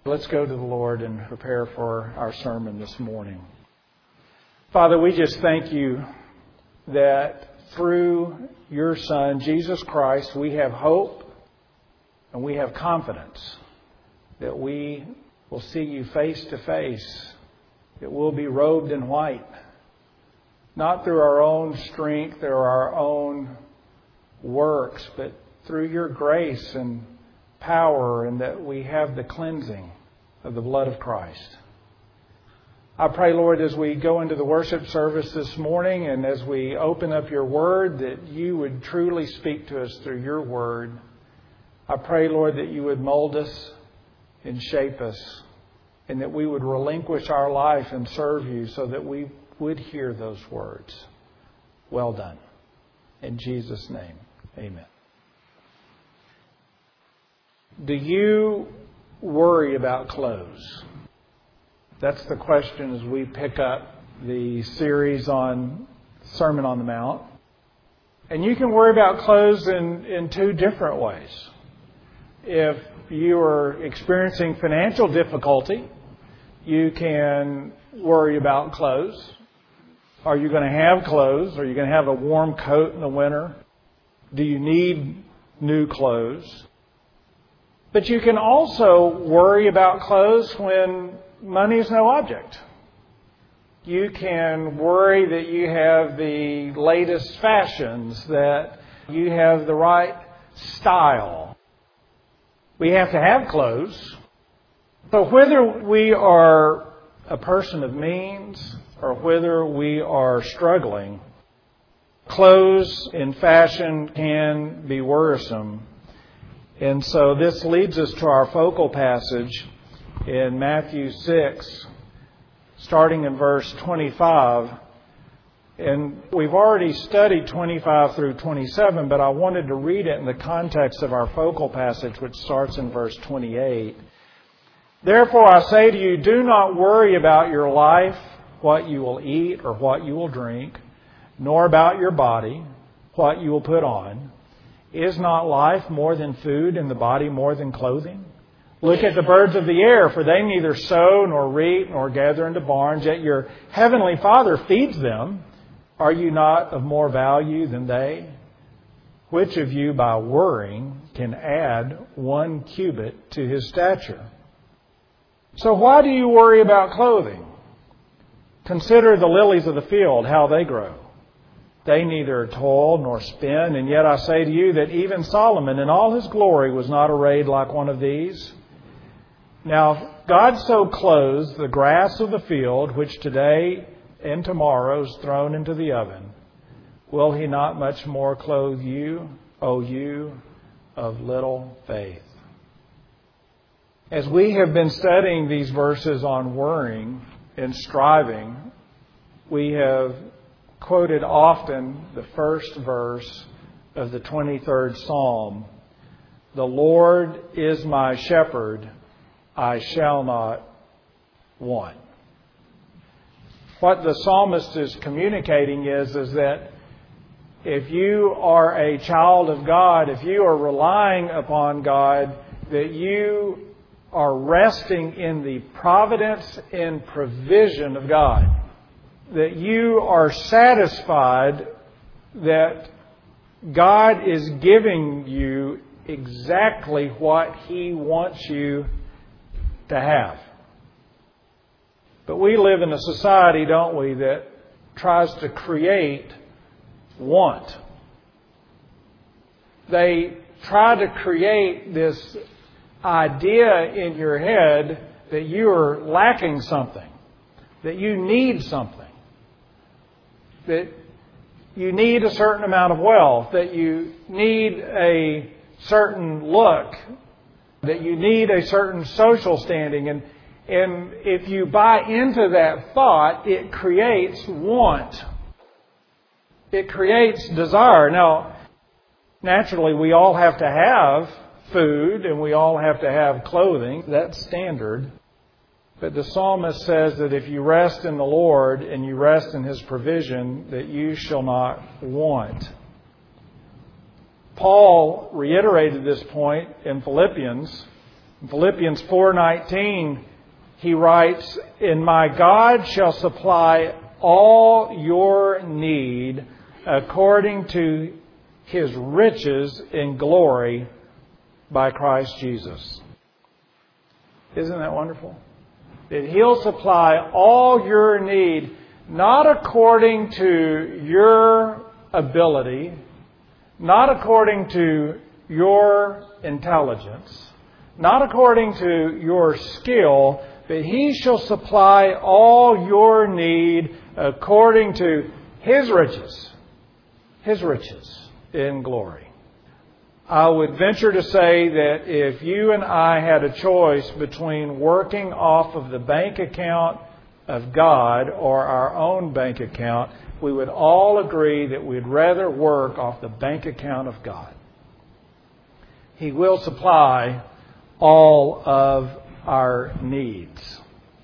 Let's go to the Lord and prepare for our sermon this morning. Father, we just thank you that through your Son, Jesus Christ, we have hope and we have confidence that we will see you face to face, that we'll be robed in white, not through our own strength or our own works, but through your grace and power, and that we have the cleansing of the blood of Christ. I pray, Lord, as we go into the worship service this morning and as we open up your word, that you would truly speak to us through your word. I pray, Lord, that you would mold us and shape us, and that we would relinquish our life and serve you so that we would hear those words. Well done. In Jesus' name, amen. Do you worry about clothes? That's the question as we pick up the series on Sermon on the Mount. And you can worry about clothes in two different ways. If you are experiencing financial difficulty, you can worry about clothes. Are you going to have clothes? Are you going to have a warm coat in the winter? Do you need new clothes? But you can also worry about clothes when money is no object. You can worry that you have the latest fashions, that you have the right style. We have to have clothes. But whether we are a person of means or whether we are struggling, clothes in fashion can be worrisome. And so this leads us to our focal passage in Matthew 6, starting in verse 25. And we've already studied 25 through 27, but I wanted to read it in the context of our focal passage, which starts in verse 28. Therefore I say to you, do not worry about your life, what you will eat or what you will drink, nor about your body, what you will put on. Is not life more than food, and the body more than clothing? Look at the birds of the air, for they neither sow nor reap nor gather into barns, yet your heavenly Father feeds them. Are you not of more value than they? Which of you, by worrying, can add 1 cubit to his stature? So why do you worry about clothing? Consider the lilies of the field, how they grow. They neither toil nor spin, and yet I say to you that even Solomon in all his glory was not arrayed like one of these. Now, God so clothes the grass of the field, which today and tomorrow is thrown into the oven. Will he not much more clothe you, O you of little faith? As we have been studying these verses on worrying and striving, we have quoted often the first verse of the 23rd Psalm. The Lord is my shepherd, I shall not want. What the psalmist is communicating is that if you are a child of God, if you are relying upon God, that you are resting in the providence and provision of God. That you are satisfied that God is giving you exactly what He wants you to have. But we live in a society, don't we, that tries to create want. They try to create this idea in your head that you are lacking something, that you need something. That you need a certain amount of wealth, that you need a certain look, that you need a certain social standing. And if you buy into that thought, it creates want. It creates desire. Now, naturally, we all have to have food and we all have to have clothing. That's standard. But the psalmist says that if you rest in the Lord and you rest in His provision, that you shall not want. Paul reiterated this point in Philippians In Philippians 4:19, he writes, "And my God shall supply all your need according to His riches in glory by Christ Jesus." Isn't that wonderful? That He'll supply all your need, not according to your ability, not according to your intelligence, not according to your skill, but He shall supply all your need according to His riches in glory. I would venture to say that if you and I had a choice between working off of the bank account of God or our own bank account, we would all agree that we'd rather work off the bank account of God. He will supply all of our needs.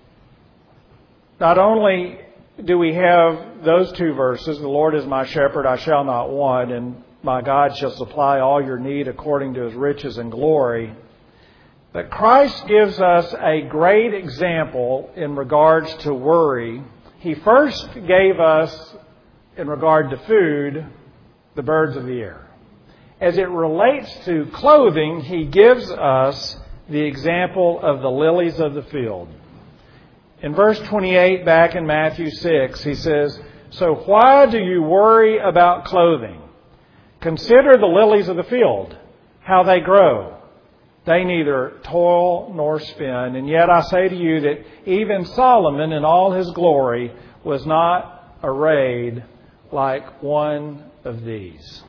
Not only do we have those two verses, "The Lord is my shepherd, I shall not want," and "My God shall supply all your need according to His riches and glory," but Christ gives us a great example in regards to worry. He first gave us, in regard to food, the birds of the air. As it relates to clothing, He gives us the example of the lilies of the field. In verse 28 back in Matthew 6, He says, "So why do you worry about clothing? Consider the lilies of the field, how they grow. They neither toil nor spin. And yet I say to you that even Solomon in all his glory was not arrayed like one of these."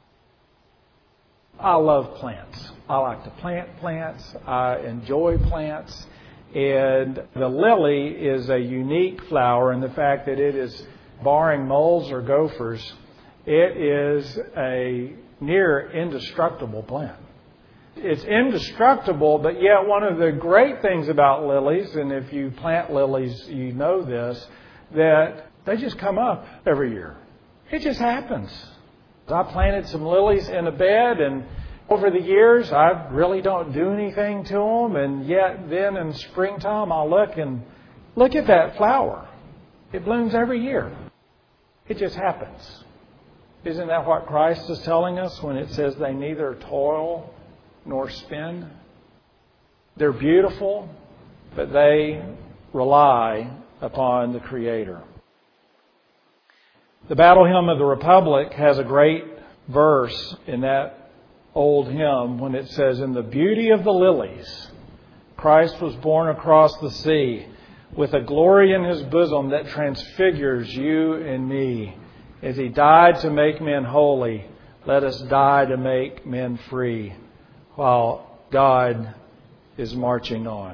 I love plants. I like to plant plants. I enjoy plants. And the lily is a unique flower in the fact that it is, barring moles or gophers, it is a near indestructible plant. It's indestructible, but yet one of the great things about lilies, and if you plant lilies, you know this, that they just come up every year. It just happens. I planted some lilies in a bed, and over the years, I really don't do anything to them, and yet then in springtime, I'll look at that flower. It blooms every year. It just happens. Isn't that what Christ is telling us when it says they neither toil nor spin? They're beautiful, but they rely upon the Creator. The Battle Hymn of the Republic has a great verse in that old hymn when it says, "In the beauty of the lilies, Christ was born across the sea, with a glory in His bosom that transfigures you and me. As He died to make men holy, let us die to make men free, while God is marching on."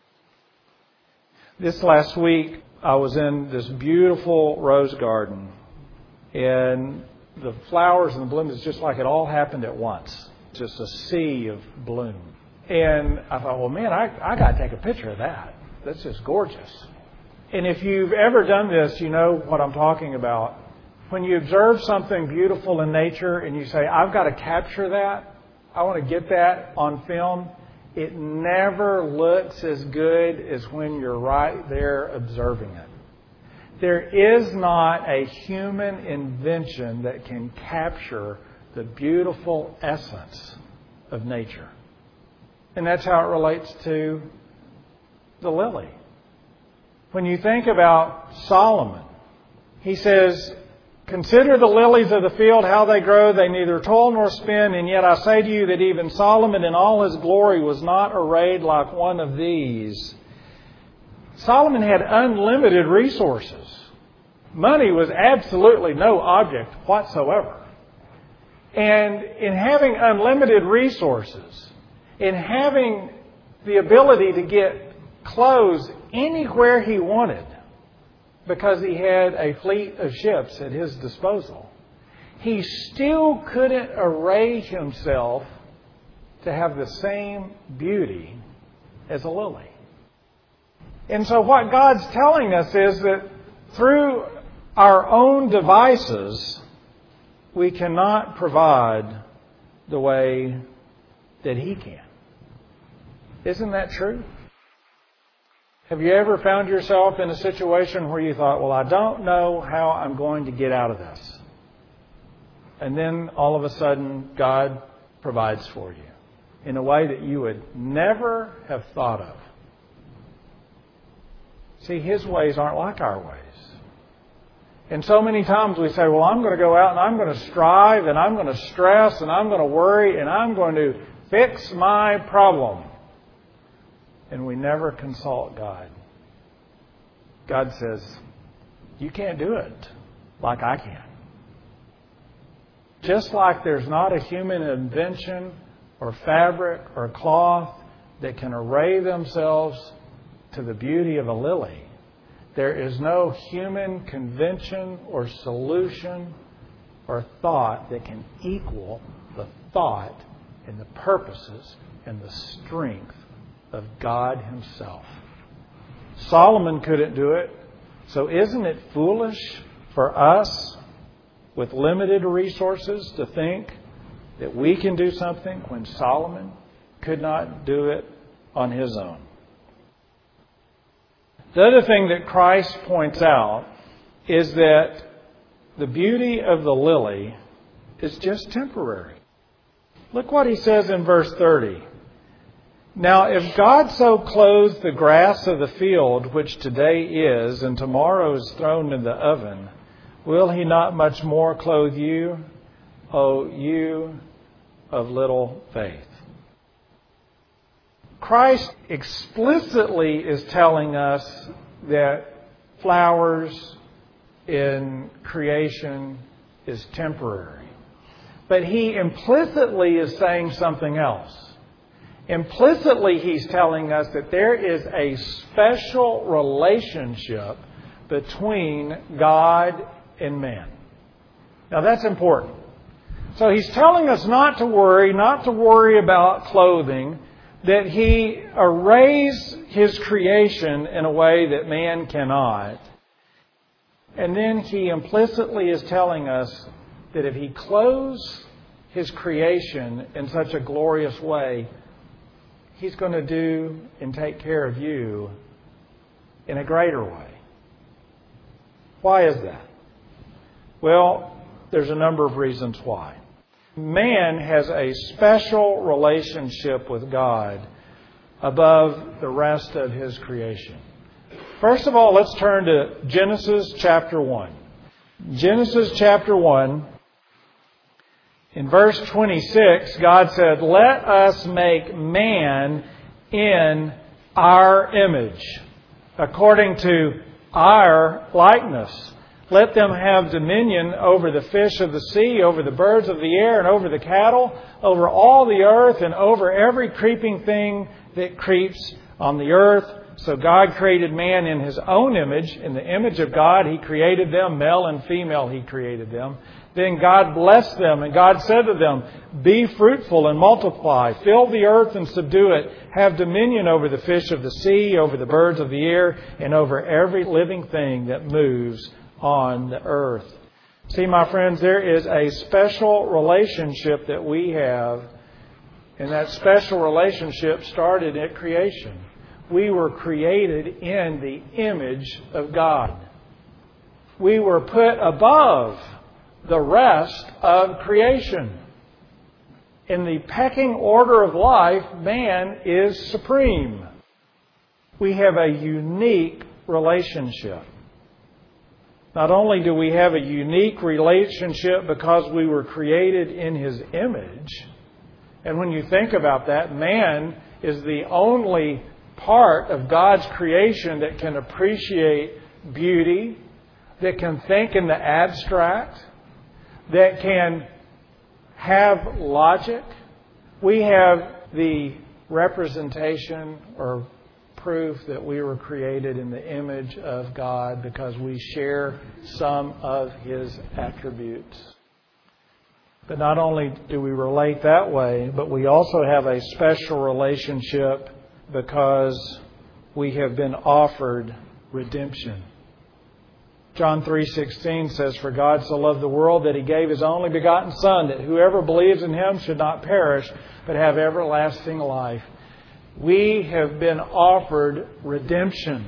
This last week, I was in this beautiful rose garden, and the flowers and the blooms, it's just like it all happened at once. Just a sea of bloom. And I thought, well, man, I got to take a picture of that. That's just gorgeous. And if you've ever done this, you know what I'm talking about. When you observe something beautiful in nature and you say, I've got to capture that, I want to get that on film, it never looks as good as when you're right there observing it. There is not a human invention that can capture the beautiful essence of nature. And that's how it relates to the lily. When you think about Solomon, he says, "Consider the lilies of the field, how they grow. They neither toil nor spin. And yet I say to you that even Solomon in all his glory was not arrayed like one of these." Solomon had unlimited resources. Money was absolutely no object whatsoever. And in having unlimited resources, in having the ability to get clothes anywhere he wanted, because he had a fleet of ships at his disposal, he still couldn't array himself to have the same beauty as a lily. And so what God's telling us is that through our own devices, we cannot provide the way that He can. Isn't that true? Have you ever found yourself in a situation where you thought, well, I don't know how I'm going to get out of this? And then all of a sudden, God provides for you in a way that you would never have thought of. See, His ways aren't like our ways. And so many times we say, well, I'm going to go out and I'm going to strive and I'm going to stress and I'm going to worry and I'm going to fix my problem. And we never consult God. God says, you can't do it like I can. Just like there's not a human invention or fabric or cloth that can array themselves to the beauty of a lily, there is no human convention or solution or thought that can equal the thought and the purposes and the strength of God Himself. Solomon couldn't do it, so isn't it foolish for us with limited resources to think that we can do something when Solomon could not do it on his own? The other thing that Christ points out is that the beauty of the lily is just temporary. Look what He says in verse 30. Now, if God so clothes the grass of the field, which today is, and tomorrow is thrown in the oven, will He not much more clothe you, O you of little faith? Christ explicitly is telling us that flowers in creation is temporary. But He implicitly is saying something else. Implicitly, He's telling us that there is a special relationship between God and man. Now, that's important. So He's telling us not to worry about clothing, that He arrays His creation in a way that man cannot. And then He implicitly is telling us that if He clothes His creation in such a glorious way, He's going to do and take care of you in a greater way. Why is that? Well, there's a number of reasons why. Man has a special relationship with God above the rest of His creation. First of all, let's turn to Genesis chapter 1. Genesis chapter 1. In verse 26, God said, let us make man in our image, according to our likeness. Let them have dominion over the fish of the sea, over the birds of the air, and over the cattle, over all the earth, and over every creeping thing that creeps on the earth. So God created man in His own image. In the image of God, He created them. Male and female, He created them. Then God blessed them, and God said to them, be fruitful and multiply, fill the earth and subdue it, have dominion over the fish of the sea, over the birds of the air, and over every living thing that moves on the earth. See, my friends, there is a special relationship that we have, and that special relationship started at creation. We were created in the image of God. We were put above the rest of creation. In the pecking order of life, man is supreme. We have a unique relationship. Not only do we have a unique relationship because we were created in His image, and when you think about that, man is the only part of God's creation that can appreciate beauty, that can think in the abstract, that can have logic. We have the representation or proof that we were created in the image of God because we share some of His attributes. But not only do we relate that way, but we also have a special relationship because we have been offered redemption. John 3:16 says, for God so loved the world that He gave His only begotten Son, that whoever believes in Him should not perish, but have everlasting life. We have been offered redemption.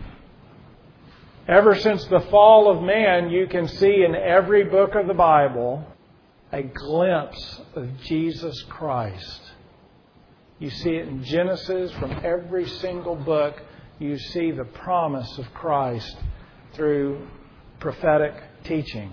Ever since the fall of man, you can see in every book of the Bible a glimpse of Jesus Christ. You see it in Genesis. From every single book, you see the promise of Christ through prophetic teaching.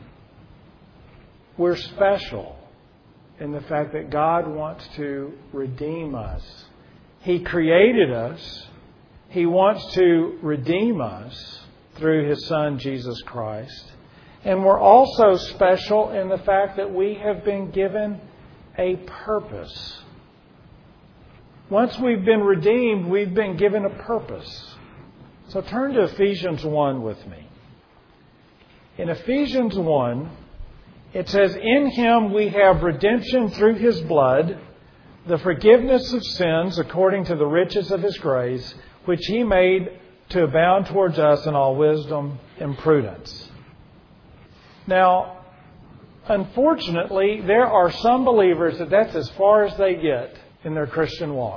We're special in the fact that God wants to redeem us. He created us. He wants to redeem us through His Son, Jesus Christ. And we're also special in the fact that we have been given a purpose. Once we've been redeemed, we've been given a purpose. So turn to Ephesians 1 with me. In Ephesians 1, it says, "In Him we have redemption through His blood, the forgiveness of sins according to the riches of His grace, which He made to abound towards us in all wisdom and prudence." Now, unfortunately, there are some believers that that's as far as they get in their Christian walk.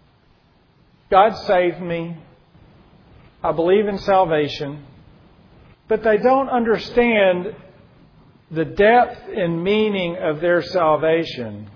God saved me. I believe in salvation. But they don't understand the depth and meaning of their salvation.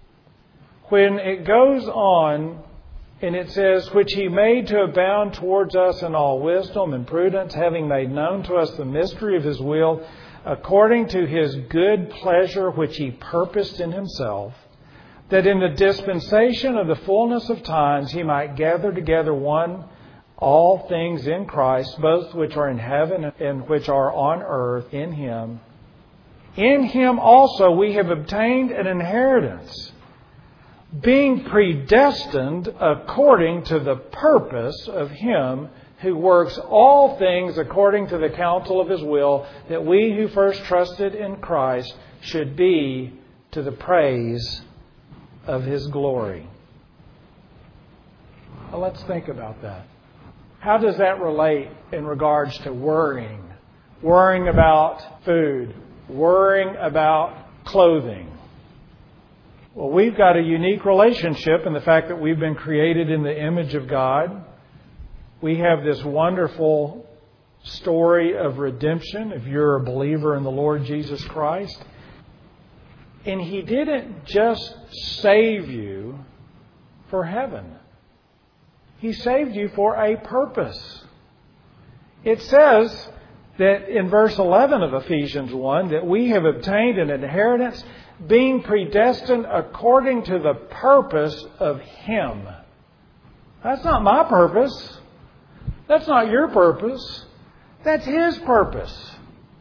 When it goes on and it says, "which He made to abound towards us in all wisdom and prudence, having made known to us the mystery of His will, according to His good pleasure which He purposed in Himself, that in the dispensation of the fullness of times He might gather together all things in Christ, both which are in heaven and which are on earth, in Him. In Him also we have obtained an inheritance, being predestined according to the purpose of Him who works all things according to the counsel of His will, that we who first trusted in Christ should be to the praise of His glory." Well, let's think about that. How does that relate in regards to worrying? Worrying about food, worrying about clothing. Well, we've got a unique relationship in the fact that we've been created in the image of God. We have this wonderful story of redemption if you're a believer in the Lord Jesus Christ. And He didn't just save you for heaven. He saved you for a purpose. It says that in verse 11 of Ephesians 1 that we have obtained an inheritance, being predestined according to the purpose of Him. That's not my purpose. That's not your purpose. That's His purpose.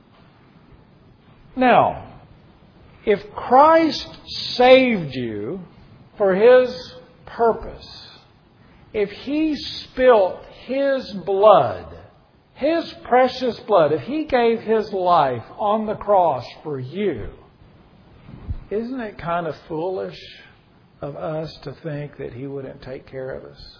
Now, if Christ saved you for His purpose, if He spilt His blood, His precious blood, if He gave His life on the cross for you, isn't it kind of foolish of us to think that He wouldn't take care of us?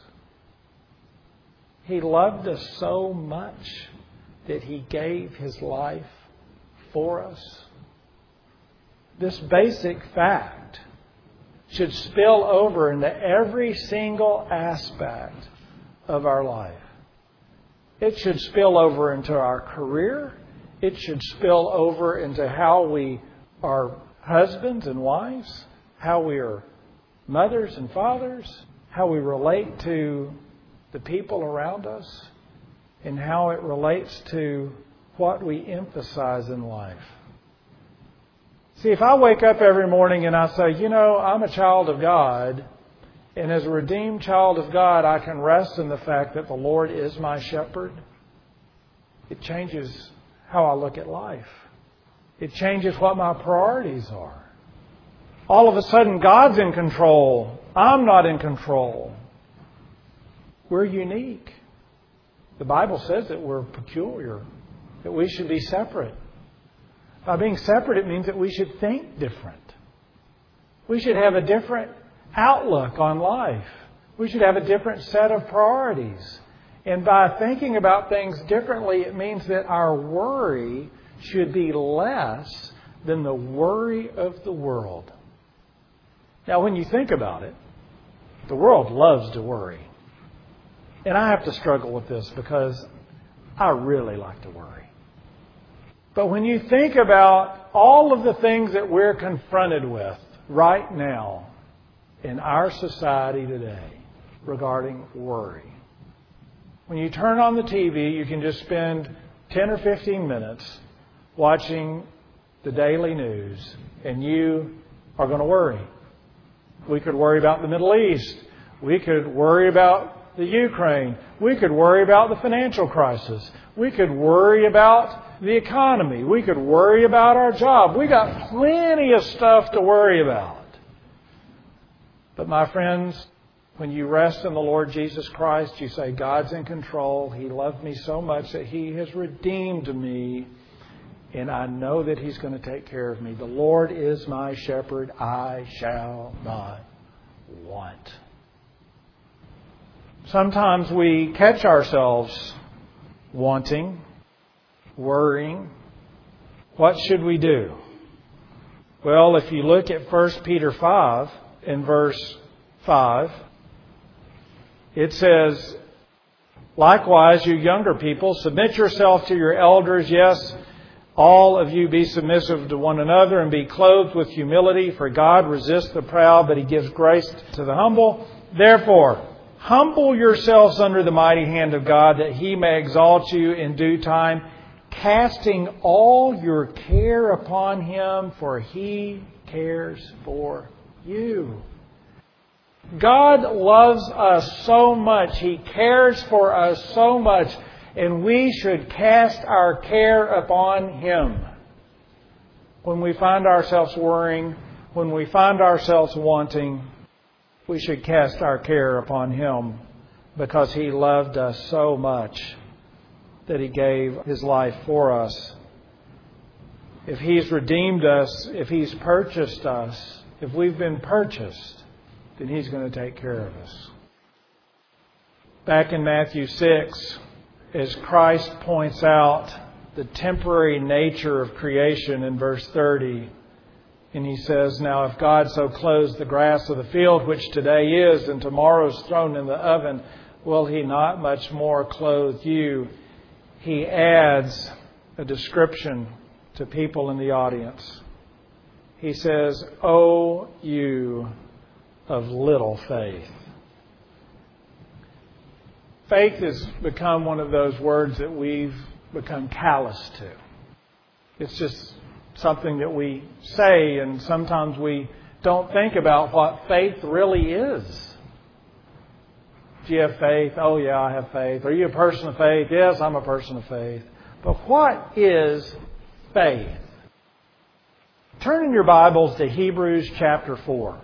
He loved us so much that He gave His life for us. This basic fact should spill over into every single aspect of our life. It should spill over into our career. It should spill over into how we are husbands and wives, how we are mothers and fathers, how we relate to the people around us, and how it relates to what we emphasize in life. See, if I wake up every morning and I say, I'm a child of God, and as a redeemed child of God, I can rest in the fact that the Lord is my shepherd, it changes how I look at life. It changes what my priorities are. All of a sudden, God's in control. I'm not in control. We're unique. The Bible says that we're peculiar, that we should be separate. By being separate, it means that we should think different. We should have a different outlook on life. We should have a different set of priorities. And by thinking about things differently, it means that our worry should be less than the worry of the world. Now, when you think about it, the world loves to worry. And I have to struggle with this because I really like to worry. But when you think about all of the things that we're confronted with right now in our society today regarding worry, when you turn on the TV, you can just spend 10 or 15 minutes watching the daily news, and you are going to worry. We could worry about the Middle East. We could worry about the Ukraine. We could worry about the financial crisis. We could worry about the economy. We could worry about our job. We got plenty of stuff to worry about. But my friends, when you rest in the Lord Jesus Christ, you say, God's in control. He loved me so much that He has redeemed me, and I know that He's going to take care of me. The Lord is my shepherd. I shall not want. Sometimes we catch ourselves wanting, worrying. What should we do? Well, if you look at 1 Peter 5, in verse 5, it says, likewise, you younger people, submit yourself to your elders. Yes, all of you be submissive to one another and be clothed with humility, for God resists the proud, but He gives grace to the humble. Therefore, humble yourselves under the mighty hand of God, that He may exalt you in due time, casting all your care upon Him, for He cares for you. God loves us so much. He cares for us so much. And we should cast our care upon Him. When we find ourselves worrying, when we find ourselves wanting, we should cast our care upon Him, because He loved us so much that He gave His life for us. If He's redeemed us, if He's purchased us, if we've been purchased, then He's going to take care of us. Back in Matthew 6, as Christ points out the temporary nature of creation in verse 30, and He says, now if God so clothes the grass of the field, which today is and tomorrow is thrown in the oven, will He not much more clothe you? He adds a description to people in the audience. He says, O you of little faith. Faith has become one of those words that we've become callous to. It's just something that we say, and sometimes we don't think about what faith really is. Do you have faith? Oh yeah, I have faith. Are you a person of faith? Yes, I'm a person of faith. But what is faith? Turn in your Bibles to Hebrews chapter 4.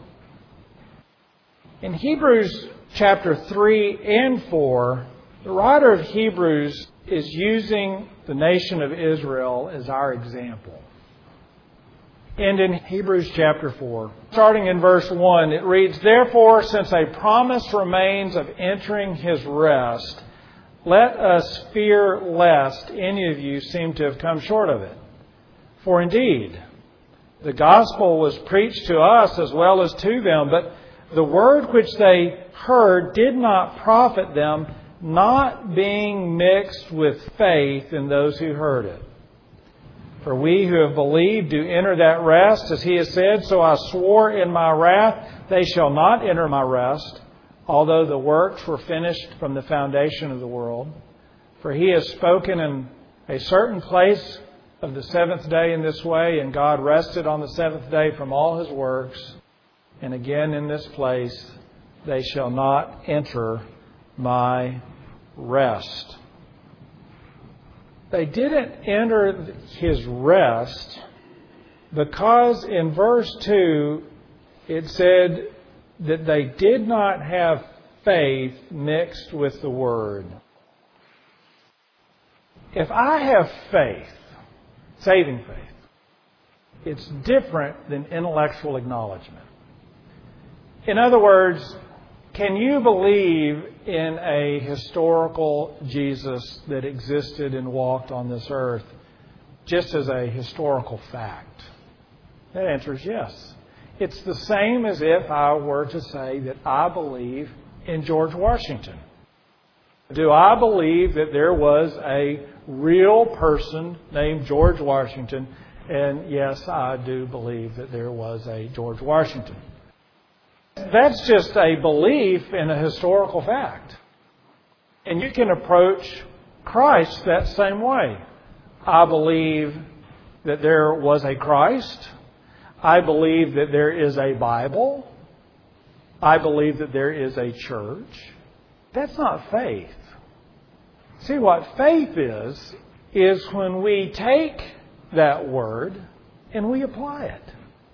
In Hebrews chapter 3 and 4, the writer of Hebrews is using the nation of Israel as our example. And in Hebrews chapter 4, starting in verse 1, it reads, therefore, since a promise remains of entering His rest, let us fear lest any of you seem to have come short of it. For indeed, the gospel was preached to us as well as to them, but the word which they heard did not profit them, not being mixed with faith in those who heard it. For we who have believed do enter that rest, as He has said, so I swore in my wrath, they shall not enter my rest, although the works were finished from the foundation of the world. For He has spoken in a certain place of the seventh day in this way, and God rested on the seventh day from all His works. And again in this place, they shall not enter my rest. They didn't enter His rest because in verse 2 it said that they did not have faith mixed with the Word. If I have faith, saving faith, it's different than intellectual acknowledgement. In other words, can you believe in a historical Jesus that existed and walked on this earth just as a historical fact? That answer is yes. It's the same as if I were to say that I believe in George Washington. Do I believe that there was a real person named George Washington? And yes, I do believe that there was a George Washington. That's just a belief in a historical fact. And you can approach Christ that same way. I believe that there was a Christ. I believe that there is a Bible. I believe that there is a church. That's not faith. See, what faith is when we take that word and we apply it.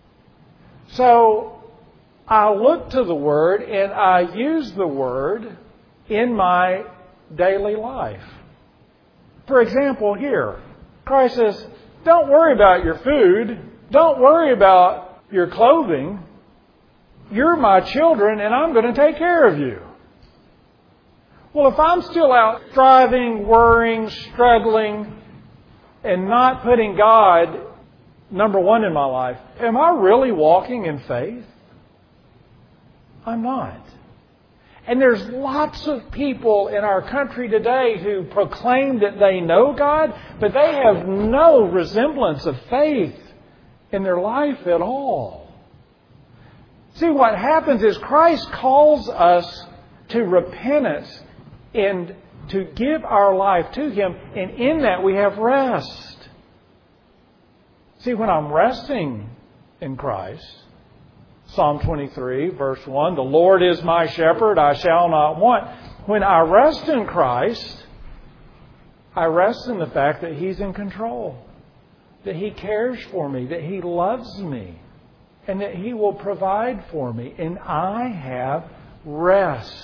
So I look to the word and I use the word in my daily life. For example, here, Christ says, don't worry about your food. Don't worry about your clothing. You're my children and I'm going to take care of you. Well, if I'm still out striving, worrying, struggling, and not putting God number one in my life, am I really walking in faith? I'm not. And there's lots of people in our country today who proclaim that they know God, but they have no resemblance of faith in their life at all. See, what happens is Christ calls us to repentance and to give our life to Him, and in that we have rest. See, when I'm resting in Christ, Psalm 23, verse 1, the Lord is my shepherd, I shall not want. When I rest in Christ, I rest in the fact that He's in control, that He cares for me, that He loves me, and that He will provide for me, and I have rest.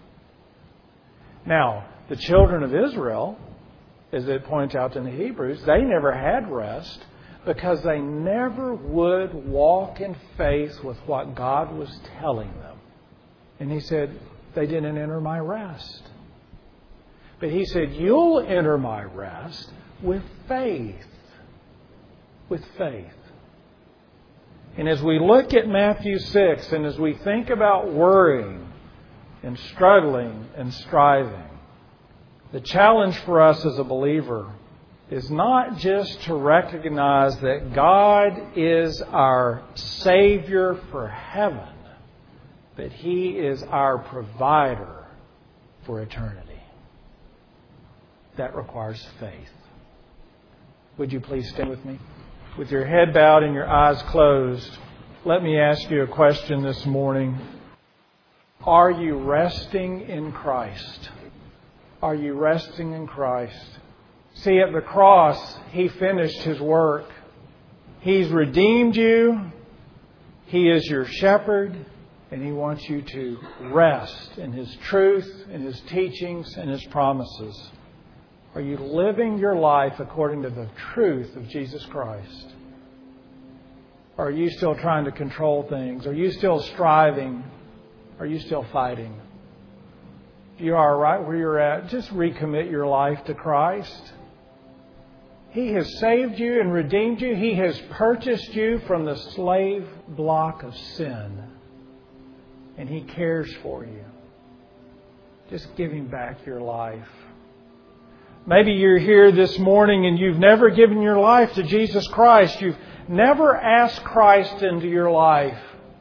Now, the children of Israel, as it points out in the Hebrews, they never had rest because they never would walk in faith with what God was telling them. And He said, they didn't enter my rest. But He said, you'll enter my rest with faith. With faith. And as we look at Matthew 6, and as we think about worrying and struggling and striving, the challenge for us as a believer is not just to recognize that God is our Savior for heaven, but He is our provider for eternity. That requires faith. Would you please stand with me? With your head bowed and your eyes closed, let me ask you a question this morning. Are you resting in Christ? Are you resting in Christ? See, at the cross, He finished His work. He's redeemed you. He is your shepherd. And He wants you to rest in His truth, in His teachings, and His promises. Are you living your life according to the truth of Jesus Christ? Or are you still trying to control things? Are you still striving? Are you still fighting? If you are right where you're at, just recommit your life to Christ. He has saved you and redeemed you. He has purchased you from the slave block of sin. And He cares for you. Just give Him back your life. Maybe you're here this morning and you've never given your life to Jesus Christ. You've never asked Christ into your life.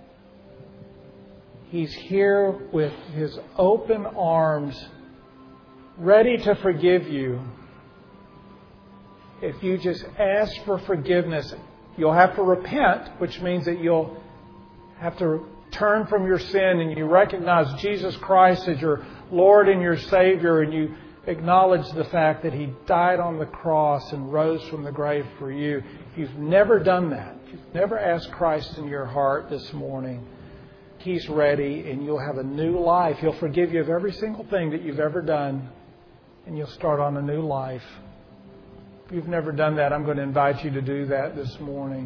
He's here with His open arms, ready to forgive you. If you just ask for forgiveness, you'll have to repent, which means that you'll have to turn from your sin and you recognize Jesus Christ as your Lord and your Savior, and you acknowledge the fact that He died on the cross and rose from the grave for you. If you've never done that, if you've never asked Christ in your heart this morning, He's ready and you'll have a new life. He'll forgive you of every single thing that you've ever done, and you'll start on a new life. If you've never done that, I'm going to invite you to do that this morning.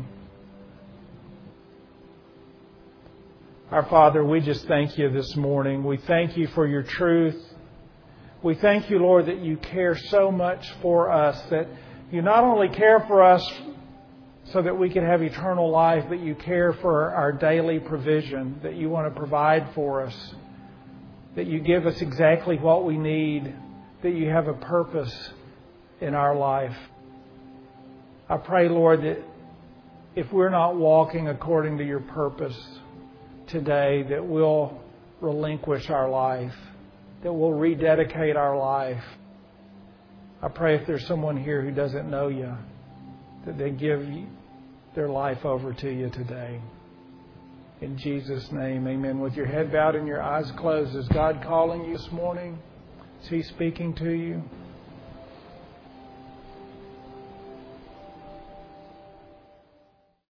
Our Father, we just thank You this morning. We thank You for Your truth. We thank You, Lord, that You care so much for us, that You not only care for us so that we can have eternal life, but You care for our daily provision, that You want to provide for us, that You give us exactly what we need. that you have a purpose in our life. I pray, Lord, that if we're not walking according to your purpose today, that we'll relinquish our life, that we'll rededicate our life. I pray if there's someone here who doesn't know you, that they give their life over to you today. In Jesus' name, amen. With your head bowed and your eyes closed, is God calling you this morning? Is He speaking to you?